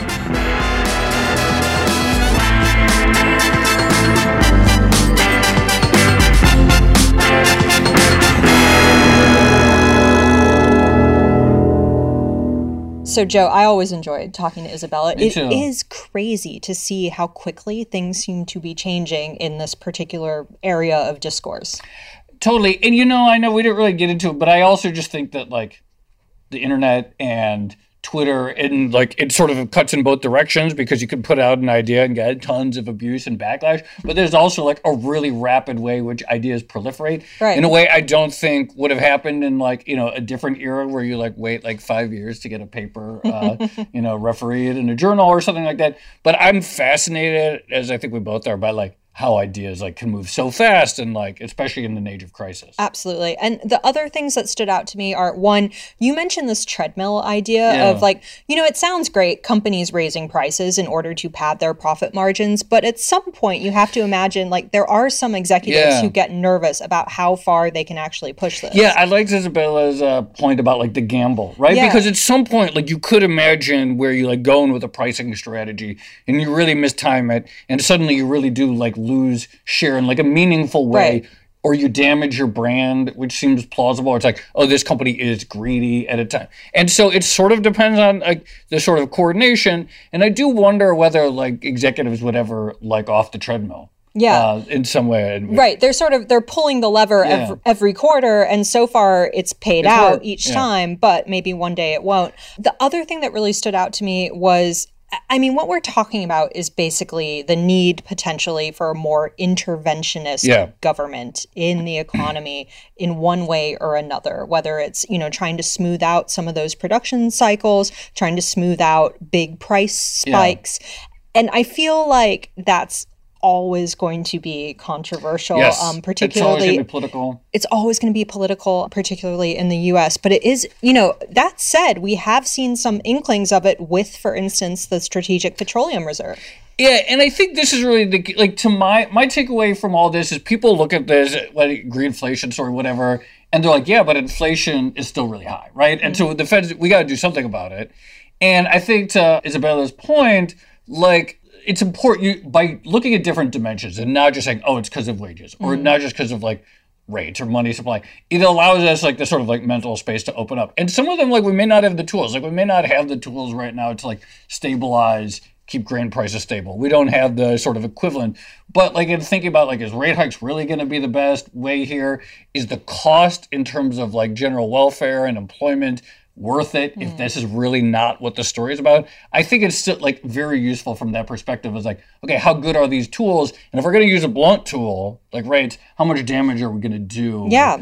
Speaker 3: So, Joe, I always enjoyed talking to Isabella.
Speaker 4: Me
Speaker 3: It
Speaker 4: too.
Speaker 3: is crazy to see how quickly things seem to be changing in this particular area of discourse.
Speaker 4: Totally. And, you know, I know we didn't really get into it, but I also just think that, like, the internet and Twitter, and, like, it sort of cuts in both directions because you can put out an idea and get tons of abuse and backlash. But there's also, like, a really rapid way which ideas proliferate
Speaker 3: Right.
Speaker 4: in a way I don't think would have happened in, like, you know, a different era where you, like, wait, like, five years to get a paper, uh, you know, refereed in a journal or something like that. But I'm fascinated, as I think we both are, by, like, how ideas like can move so fast and like, especially in an age of crisis.
Speaker 3: Absolutely. And the other things that stood out to me are, one, you mentioned this treadmill idea
Speaker 4: Yeah.
Speaker 3: of like, you know, it sounds great, companies raising prices in order to pad their profit margins. But at some point you have to imagine like there are some executives
Speaker 4: Yeah.
Speaker 3: who get nervous about how far they can actually push this.
Speaker 4: Yeah, I liked Isabella's uh, point about like the gamble, right?
Speaker 3: Yeah.
Speaker 4: Because at some point, like you could imagine where you like go in with a pricing strategy and you really mistime it, and suddenly you really do like lose share in like a meaningful way.
Speaker 3: Right.
Speaker 4: Or you damage your brand, which seems plausible. It's like, oh, this company is greedy at a time. And so it sort of depends on like the sort of coordination. And I do wonder whether like executives would ever like off the treadmill.
Speaker 3: Yeah.
Speaker 4: Uh, in some way.
Speaker 3: Right. They're sort of, they're pulling the lever
Speaker 4: Yeah.
Speaker 3: every, every quarter. And so far it's paid
Speaker 4: It's
Speaker 3: out
Speaker 4: worked.
Speaker 3: each
Speaker 4: Yeah.
Speaker 3: time, but maybe one day it won't. The other thing that really stood out to me was, I mean, what we're talking about is basically the need potentially for a more interventionist
Speaker 4: Yeah.
Speaker 3: government in the economy in one way or another, whether it's, you know, trying to smooth out some of those production cycles, trying to smooth out big price spikes. And I feel like that's always going to be controversial,
Speaker 4: Yes.
Speaker 3: um,
Speaker 4: It's always
Speaker 3: particularly
Speaker 4: going to be political.
Speaker 3: it's always going to be political, particularly in the U S. But it is, you know, that said, we have seen some inklings of it with, for instance, the Strategic Petroleum Reserve.
Speaker 4: Yeah, and I think this is really the like to my my takeaway from all this is people look at this like greenflation story, whatever, and they're like, yeah, but inflation is still really high, right? And so the Fed, we got to do something about it. And I think to Isabella's point, like it's important you, by looking at different dimensions and not just saying, oh, it's because of wages or
Speaker 3: Mm-hmm.
Speaker 4: not just because of like rates or money supply. It allows us like this sort of like mental space to open up. And some of them, like we may not have the tools. Like we may not have the tools right now to like stabilize, keep grain prices stable. We don't have the sort of equivalent. But like in thinking about like, is rate hikes really going to be the best way here? Is the cost in terms of like general welfare and employment worth it if
Speaker 3: Mm.
Speaker 4: this is really not what the story is about? I think it's still like very useful from that perspective. It's like, okay, how good are these tools? And if we're going to use a blunt tool like rates, how much damage are we going to do?
Speaker 3: Yeah.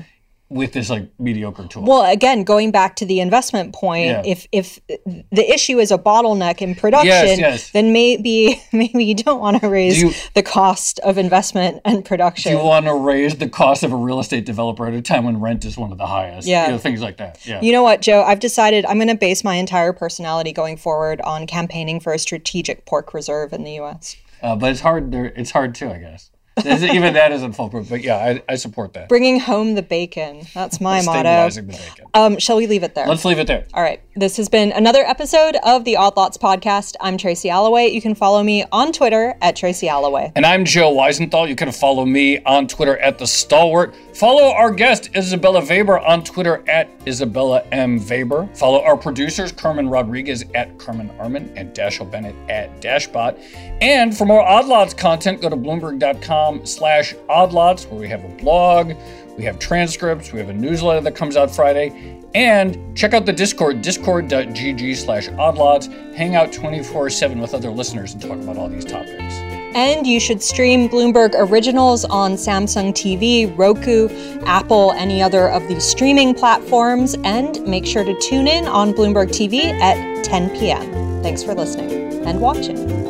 Speaker 4: with this like mediocre tool.
Speaker 3: Well, again, going back to the investment point,
Speaker 4: Yeah.
Speaker 3: if if the issue is a bottleneck in production,
Speaker 4: Yes, yes.
Speaker 3: then maybe maybe you don't want to raise
Speaker 4: Do you-
Speaker 3: the cost of investment and production.
Speaker 4: Do you want to raise the cost of a real estate developer at a time when rent is one of the highest?
Speaker 3: Yeah.
Speaker 4: You know, things like that. Yeah.
Speaker 3: You know what, Joe? I've decided I'm going to base my entire personality going forward on campaigning for a strategic pork reserve in the U S.
Speaker 4: Uh, but it's hard. There, it's hard too, I guess. Even that isn't foolproof. But yeah, I, I support that.
Speaker 3: Bringing home the bacon. That's my motto.
Speaker 4: Stabilizing the bacon.
Speaker 3: Um, shall we leave it there?
Speaker 4: Let's leave it there.
Speaker 3: All right. This has been another episode of the Odd Lots podcast. I'm Tracy Alloway. You can follow me on Twitter at Tracy Alloway.
Speaker 4: And I'm Joe Weisenthal. You can follow me on Twitter at The Stalwart. Follow our guest, Isabella Weber, on Twitter at Isabella M. Weber. Follow our producers, Carmen Rodriguez at Carmen Arman and Dashiell Bennett at Dashbot. And for more Odd Lots content, go to Bloomberg.com slash Odd Lots, where we have a blog, we have transcripts, we have a newsletter that comes out Friday. And check out the Discord, discord.gg slash oddlots. Hang out twenty-four seven with other listeners and talk about all these topics.
Speaker 3: And you should stream Bloomberg Originals on Samsung T V, Roku, Apple, any other of the streaming platforms. And make sure to tune in on Bloomberg T V at ten p.m. Thanks for listening and watching.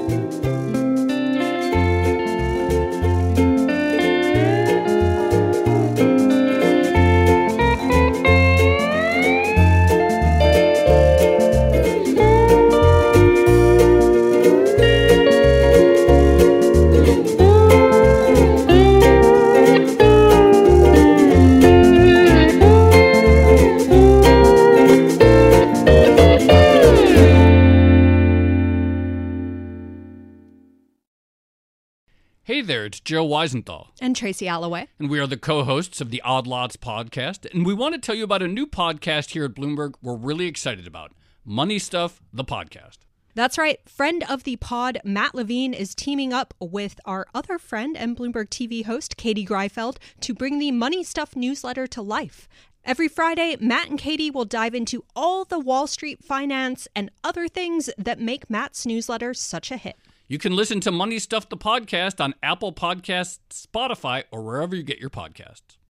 Speaker 4: Hey there, it's Joe Weisenthal.
Speaker 8: And Tracy Alloway.
Speaker 4: And we are the co-hosts of the Odd Lots podcast. And we want to tell you about a new podcast here at Bloomberg we're really excited about. Money Stuff, the podcast.
Speaker 8: That's right. Friend of the pod, Matt Levine, is teaming up with our other friend and Bloomberg T V host, Katie Greifeld, to bring the Money Stuff newsletter to life. Every Friday, Matt and Katie will dive into all the Wall Street finance and other things that make Matt's newsletter such a hit.
Speaker 4: You can listen to Money Stuff, the podcast on Apple Podcasts, Spotify, or wherever you get your podcasts.